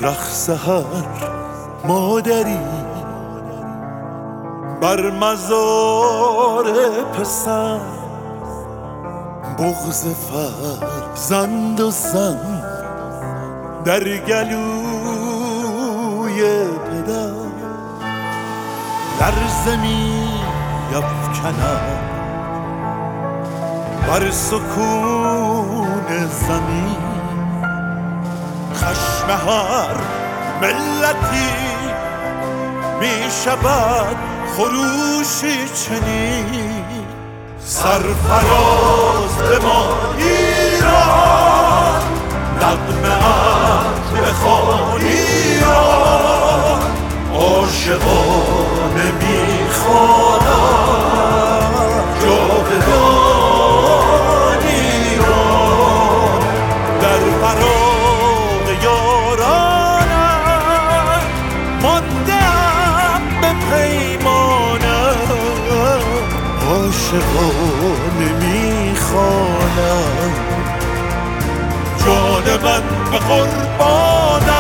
رقص هر مادری بر مزار پسر، بغض فرزند و زن در گلوی پدر، لرزه می افکند بر سکون زمین. خشم هر ملتی می شود خروشی چنین، سرفراز به ما ایران، نغمه ات بخوان ایران، عاشقانه میخوانم جاودان ایران. در فراق یارانم ماندم به پیمانم، عاشقانه میخوانم جان من به قربانم.